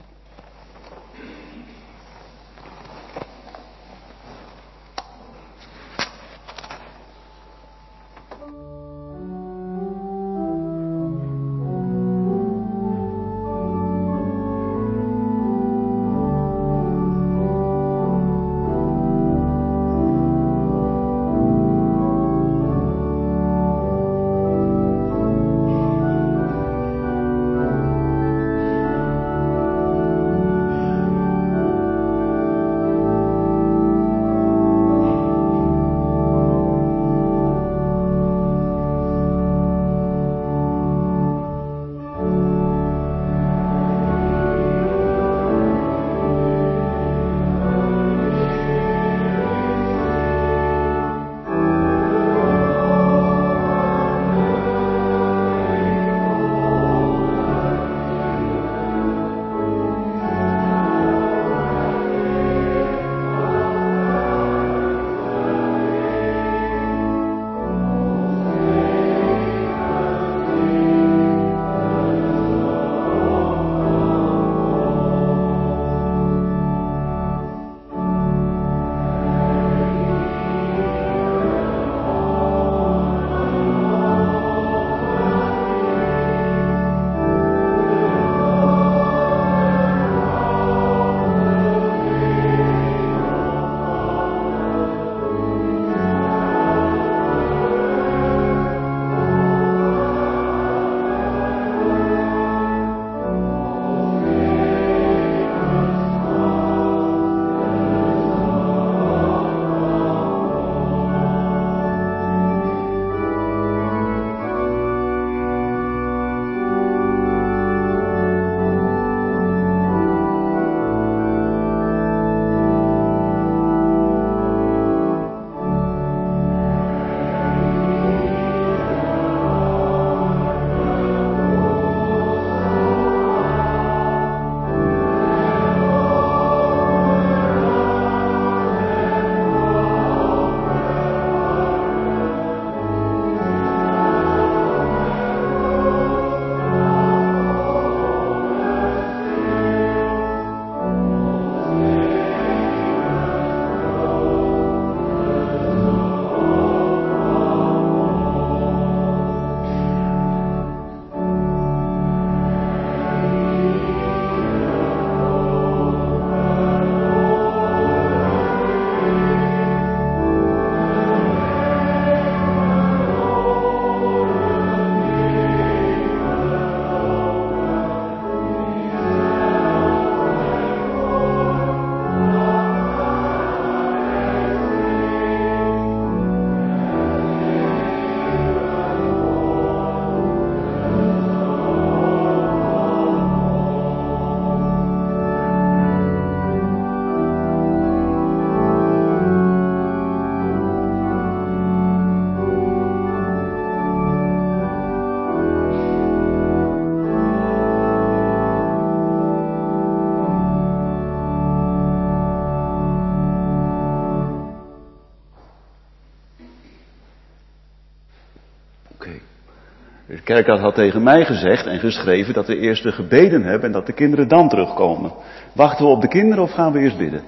De kerkraad had tegen mij gezegd en geschreven dat we eerst de gebeden hebben en dat de kinderen dan terugkomen. Wachten we op de kinderen of gaan we eerst bidden?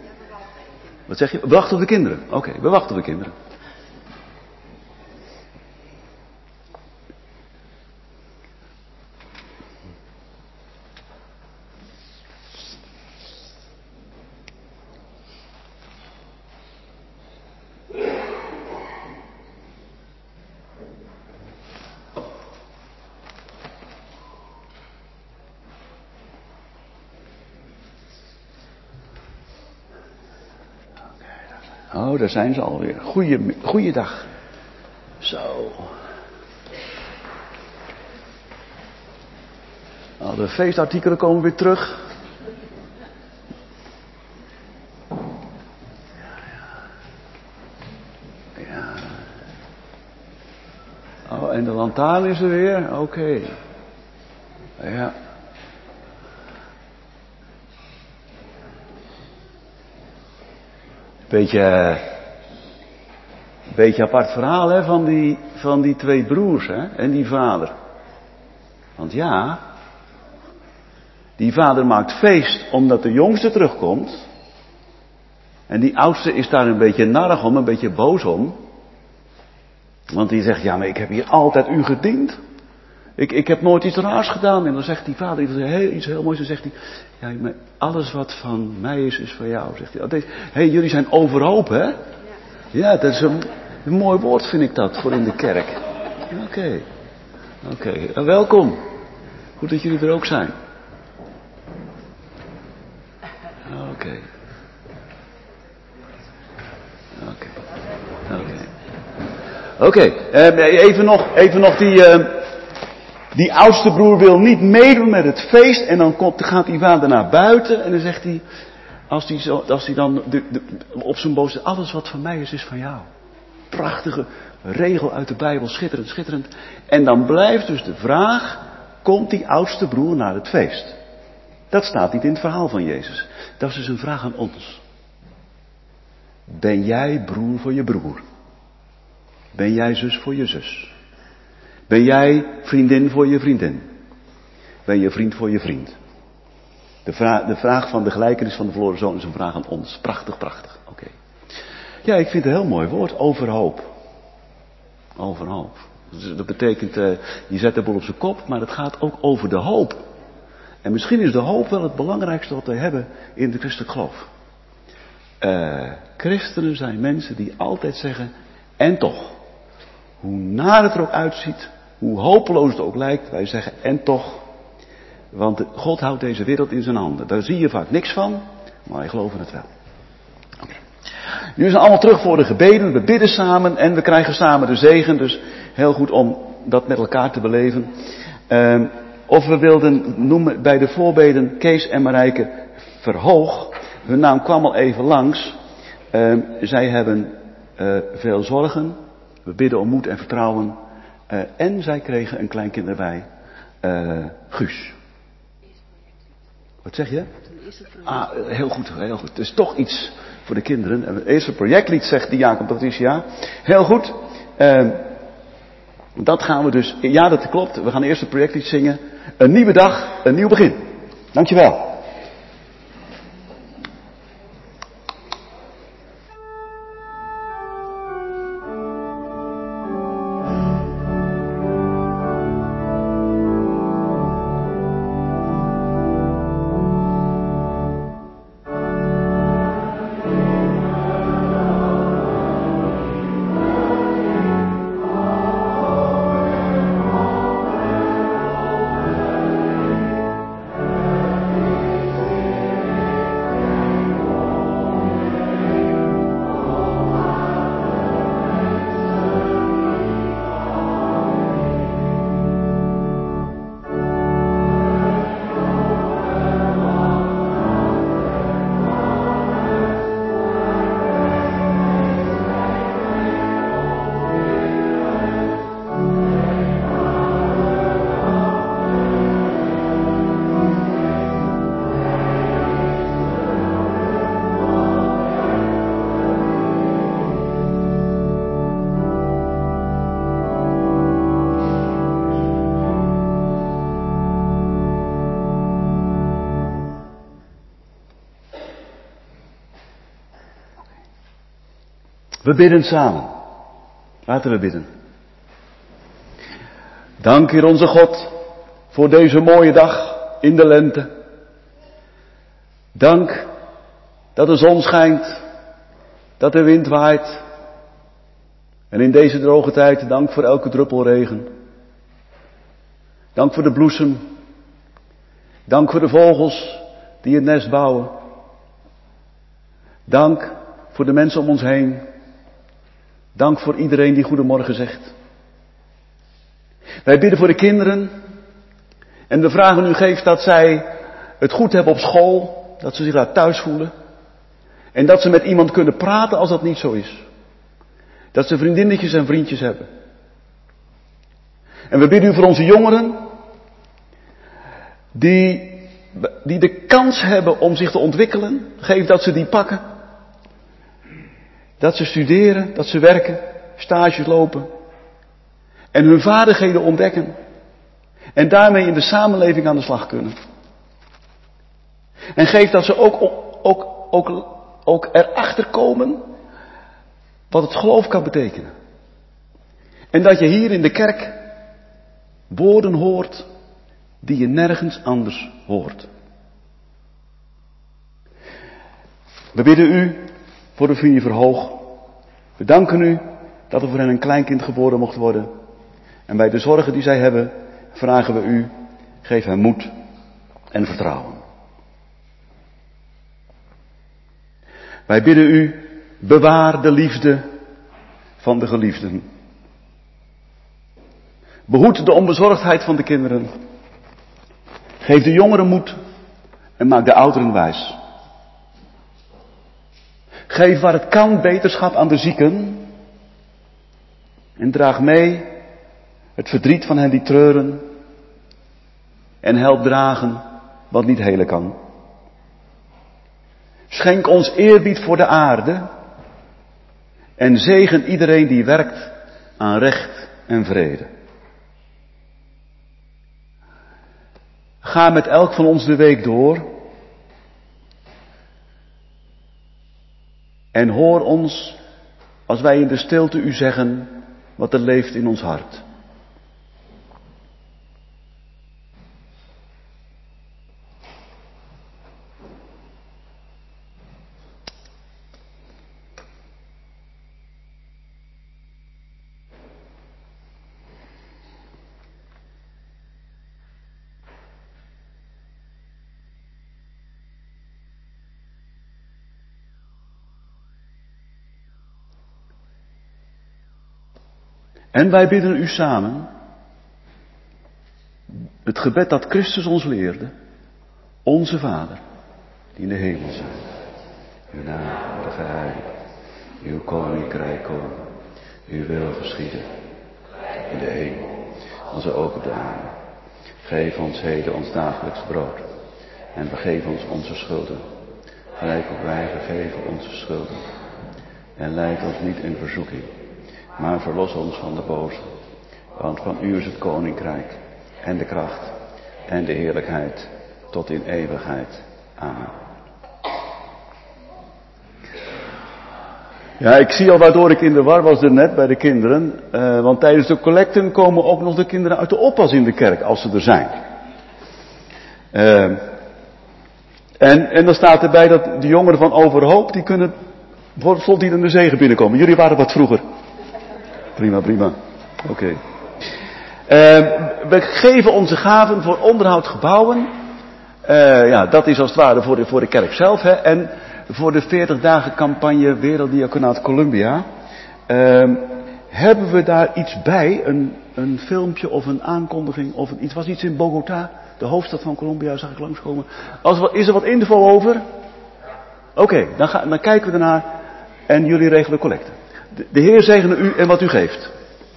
Wat zeg je? We wachten op de kinderen. Oké, okay, we wachten op de kinderen. Oh, daar zijn ze alweer. Goeie, goeiedag. Zo. Nou, de feestartikelen komen weer terug. Ja, ja. Ja. Oh, en de lantaarn is er weer? Oké. Okay. Ja. Beetje, beetje apart verhaal hè, van die, van die twee broers hè, en die vader. Want ja, die vader maakt feest omdat de jongste terugkomt. En die oudste is daar een beetje narrig om, een beetje boos om. Want die zegt, ja maar ik heb hier altijd u gediend. Ik, ik heb nooit iets raars gedaan. En dan zegt die vader iets heel, iets heel moois. Dan zegt hij, ja, maar alles wat van mij is, is van jou. Zegt hij. Hé, hey, jullie zijn overhoop, hè? Ja, ja dat is een, een mooi woord vind ik dat, voor in de kerk. Oké. Okay. Oké, okay. Welkom. Goed dat jullie er ook zijn. Oké. Okay. Oké. Okay. Oké. Okay. Oké, okay. uh, even nog, even nog die... Uh, Die oudste broer wil niet meedoen met het feest en dan komt, gaat die vader naar buiten en dan zegt hij, als hij, zo, als hij dan de, de, op zijn boos zegt, alles wat van mij is, is van jou. Prachtige regel uit de Bijbel, schitterend, schitterend. En dan blijft dus de vraag, komt die oudste broer naar het feest? Dat staat niet in het verhaal van Jezus. Dat is dus een vraag aan ons. Ben jij broer voor je broer? Ben jij zus voor je zus? Ben jij vriendin voor je vriendin? Ben je vriend voor je vriend? De vraag, de vraag van de gelijkenis van de verloren zoon is een vraag aan ons. Prachtig, prachtig. Oké. Okay. Ja, ik vind het een heel mooi woord. Overhoop. Overhoop. Dat betekent, uh, je zet de boel op zijn kop, maar het gaat ook over de hoop. En misschien is de hoop wel het belangrijkste wat we hebben in de christelijk geloof. Uh, christenen zijn mensen die altijd zeggen, en toch. Hoe naar het er ook uitziet, hoe hopeloos het ook lijkt, wij zeggen en toch. Want God houdt deze wereld in zijn handen. Daar zie je vaak niks van, maar wij geloven het wel. Okay. Jullie zijn allemaal terug voor de gebeden, we bidden samen en we krijgen samen de zegen. Dus heel goed om dat met elkaar te beleven. Uh, of we wilden noemen bij de voorbeden Kees en Marijke Verhoog. Hun naam kwam al even langs. Uh, zij hebben uh, veel zorgen. We bidden om moed en vertrouwen. Uh, en zij kregen een kleinkind erbij. Uh, Guus. Wat zeg je? Ah, heel goed, heel goed. Dus toch iets voor de kinderen. Het eerste projectlied zegt Diaken Patricia. Heel goed. Uh, dat gaan we dus... Ja, dat klopt. We gaan eerst het projectlied zingen. Een nieuwe dag, een nieuw begin. Dankjewel. We bidden samen. Laten we bidden. Dank Heer onze God voor deze mooie dag in de lente. Dank dat de zon schijnt, dat de wind waait. En in deze droge tijd dank voor elke druppel regen. Dank voor de bloesem. Dank voor de vogels die het nest bouwen. Dank voor de mensen om ons heen. Dank voor iedereen die goedemorgen zegt. Wij bidden voor de kinderen. En we vragen u, geef dat zij het goed hebben op school. Dat ze zich daar thuis voelen. En dat ze met iemand kunnen praten als dat niet zo is. Dat ze vriendinnetjes en vriendjes hebben. En we bidden u voor onze jongeren. Die, die de kans hebben om zich te ontwikkelen. Geef dat ze die pakken. Dat ze studeren, dat ze werken, stages lopen. En hun vaardigheden ontdekken. En daarmee in de samenleving aan de slag kunnen. En geef dat ze ook, ook, ook, ook erachter komen wat het geloof kan betekenen. En dat je hier in de kerk woorden hoort die je nergens anders hoort. We bidden u voor de familie Verhoog. We danken u dat er voor hen een kleinkind geboren mocht worden. En bij de zorgen die zij hebben, vragen we u, geef hen moed en vertrouwen. Wij bidden u, bewaar de liefde van de geliefden. Behoed de onbezorgdheid van de kinderen. Geef de jongeren moed en maak de ouderen wijs. Geef waar het kan beterschap aan de zieken. En draag mee het verdriet van hen die treuren. En help dragen wat niet helen kan. Schenk ons eerbied voor de aarde. En zegen iedereen die werkt aan recht en vrede. Ga met elk van ons de week door. En hoor ons als wij in de stilte u zeggen wat er leeft in ons hart. En wij bidden u samen het gebed dat Christus ons leerde. Onze Vader, die in de hemel zijt. Uw naam worden geheiligd. Uw koninkrijk komen. Uw wil geschieden. In de hemel, als ook op de aarde. Geef ons heden ons dagelijks brood. En vergeef ons onze schulden. Gelijk ook wij vergeven onze schulden. En leid ons niet in verzoeking. Maar verlos ons van de boze. Want van u is het koninkrijk. En de kracht. En de heerlijkheid. Tot in eeuwigheid. Amen. Ja, ik zie al waardoor ik in de war was er net bij de kinderen. Uh, want tijdens de collecten komen ook nog de kinderen uit de oppas in de kerk. Als ze er zijn. Uh, en, en dan staat erbij dat de jongeren van Overhoop. Die kunnen voor het slot hier in de zegen binnenkomen. Jullie waren wat vroeger. Prima, prima. Oké. Okay. Uh, we geven onze gaven voor onderhoud gebouwen. Uh, ja, dat is als het ware voor de, voor de kerk zelf. Hè. En voor de veertig dagen campagne Werelddiaconaat Columbia. Uh, hebben we daar iets bij? Een, een filmpje of een aankondiging? Of een, iets was iets in Bogota, de hoofdstad van Colombia, zag ik langskomen. Als, is er wat info over? Oké, okay, dan, dan kijken we ernaar. En jullie regelen collecte. De, de Heer zegene u en wat u geeft.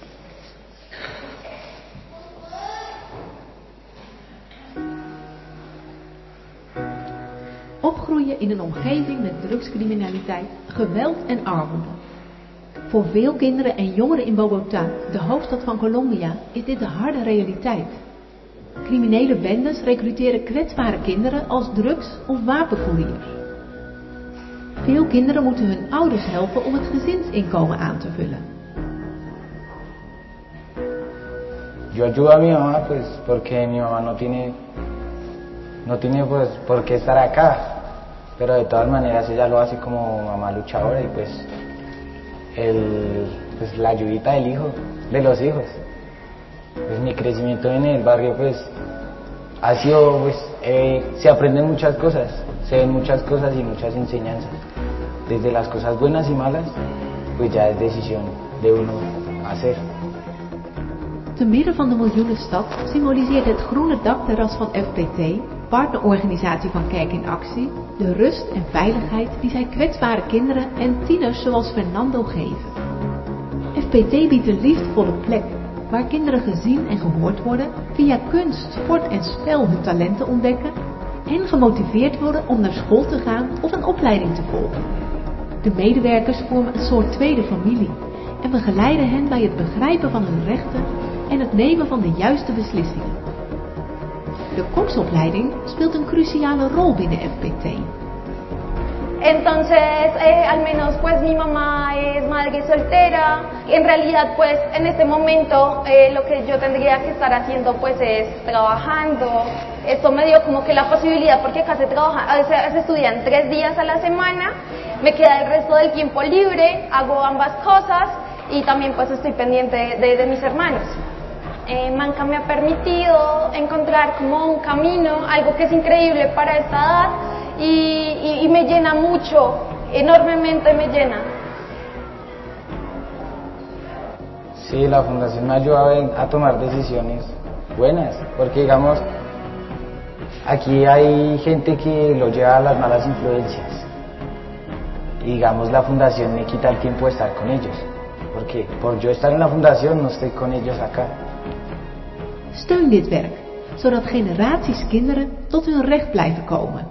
Opgroeien in een omgeving met drugscriminaliteit, geweld en armoede. Voor veel kinderen en jongeren in Bogota, de hoofdstad van Colombia, is dit de harde realiteit. Criminele bendes recruteren kwetsbare kinderen als drugs- of wapencouriers. Veel kinderen moeten hun ouders helpen om het gezinsinkomen aan te vullen. Yo ayudo a mi mamá pues porque mi mamá no tiene no tiene pues por qué estar acá, pero de todas maneras ella lo hace como mamá luchadora y pues el pues la ayudita del hijo, de los hijos. Pues mi crecimiento en el barrio pues ha sido pues eh, se aprenden muchas cosas, se ven muchas cosas y muchas enseñanzas. desde las cosas buenas y malas, pues ya es decisión de uno hacer. Te midden van de miljoenenstad symboliseert het groene dakterras van F P T, partnerorganisatie van Kerk in Actie, de rust en veiligheid die zij kwetsbare kinderen en tieners zoals Fernando geven. F P T biedt een liefdevolle plek waar kinderen gezien en gehoord worden, via kunst, sport en spel hun talenten ontdekken en gemotiveerd worden om naar school te gaan of een opleiding te volgen. De medewerkers vormen een soort tweede familie en begeleiden hen bij het begrijpen van hun rechten en het nemen van de juiste beslissingen. De koksopleiding speelt een cruciale rol binnen F P T. Entonces, eh, al menos pues mi mamá es madre soltera. En realidad pues en este momento eh, lo que yo tendría que estar haciendo pues es trabajando. Esto me dio como que la posibilidad, porque acá se trabaja, a veces se estudian tres días a la semana, me queda el resto del tiempo libre, hago ambas cosas y también pues estoy pendiente de, de mis hermanos. Eh, Manca me ha permitido encontrar como un camino, algo que es increíble para esta edad y, y, y me llena mucho, enormemente me llena. Sí, la fundación me ha ayudado a tomar decisiones buenas, porque digamos, aquí hay gente que lo lleva a las malas influencias y digamos la fundación me quita el tiempo de estar con ellos, porque por yo estar en la fundación no estoy con ellos acá. Steun dit werk, zodat generaties kinderen tot hun recht blijven komen.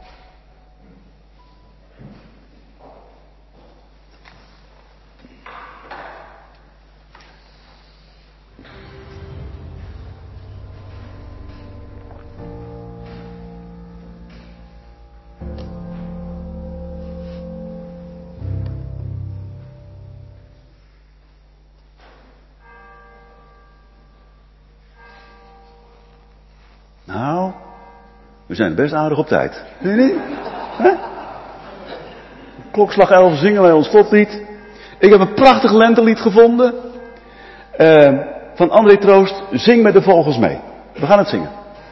Nou, we zijn best aardig op tijd. Vind je niet? Hè? Klokslag elf zingen wij ons slotlied. Ik heb een prachtig lentelied gevonden. Uh, van André Troost. Zing met de vogels mee. We gaan het zingen.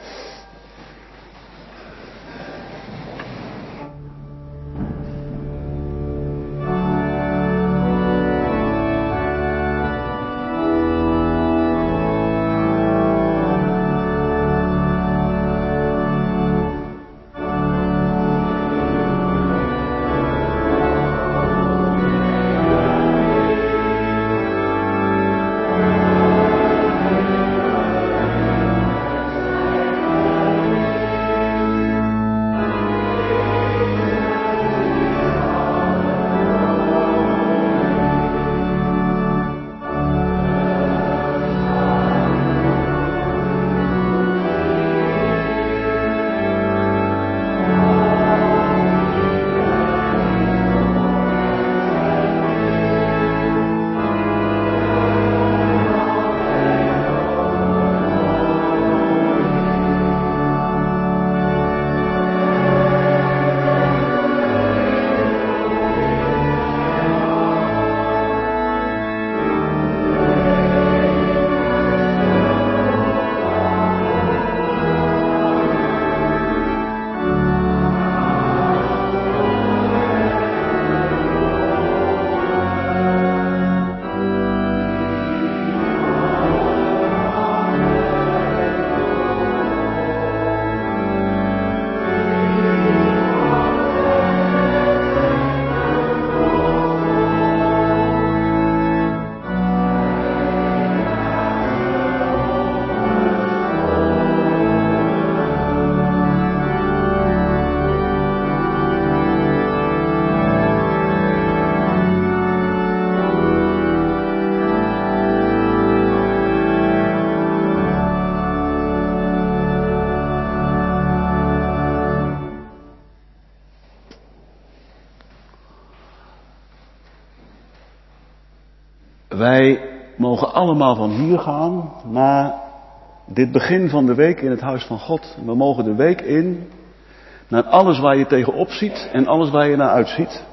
Wij mogen allemaal van hier gaan naar dit begin van de week in het huis van God. We mogen de week in naar alles waar je tegenop ziet en alles waar je naar uitziet.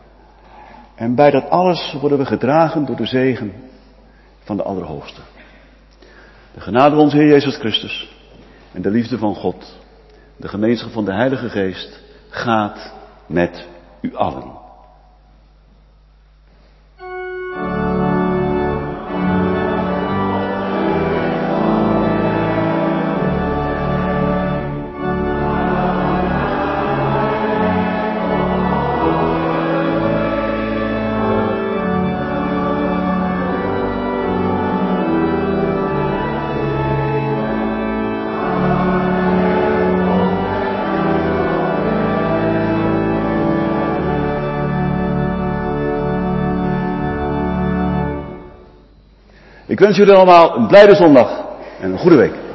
En bij dat alles worden we gedragen door de zegen van de Allerhoogste. De genade van onze Heer Jezus Christus en de liefde van God, de gemeenschap van de Heilige Geest gaat met u allen. Ik wens jullie allemaal een blijde zondag en een goede week.